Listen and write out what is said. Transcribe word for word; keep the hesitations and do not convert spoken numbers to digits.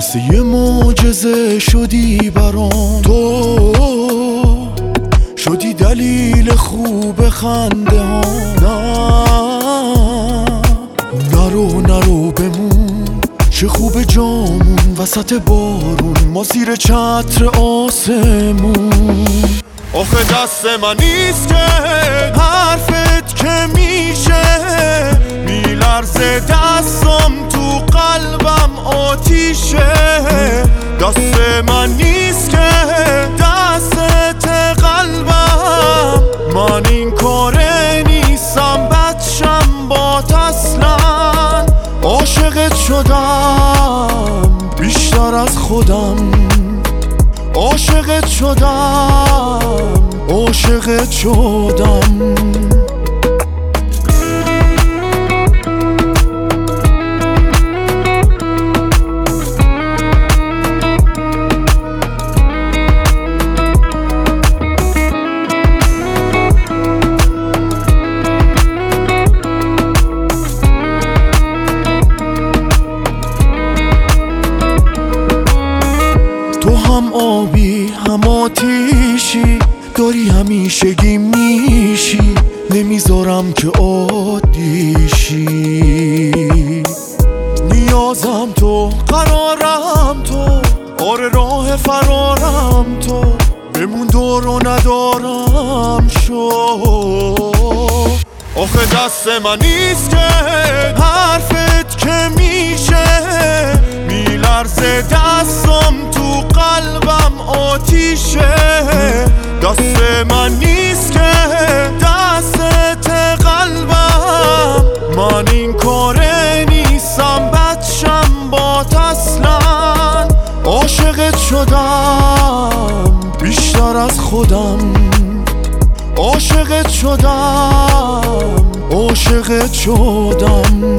مثل یه معجزه شدی برام، تو شدی دلیل خوب خنده ها. نه نرو نرو بمون، چه خوب جامون وسط بارون، ما زیر چتر آسمون. آخه دست من نیست که حرفت که میشه، میلرزه دستم تو قلبم آتیشه. دست من نیست که دست قلبم، من این کاره نیستم بچم بات اصلا. عاشقت شدم بیشتر از خودم، عاشقت شدم عاشقت شدم. تو هم آبی هم آتیشی، داری همیشگی میشی، نمیذارم که عادیشی. نیازم تو، قرارم تو، آره راه فرارم تو، بمون دور و ندارم شو. آخه دست من نیست که حرفت که میشه، میلرزه دستم تو قلبم آتیشه. دست من نیست که دست قلبم، من این کاره نیستم بچم بات اصلا. عاشقت شدم بیشتر از خودم، عاشقت شدم عاشقت شدم.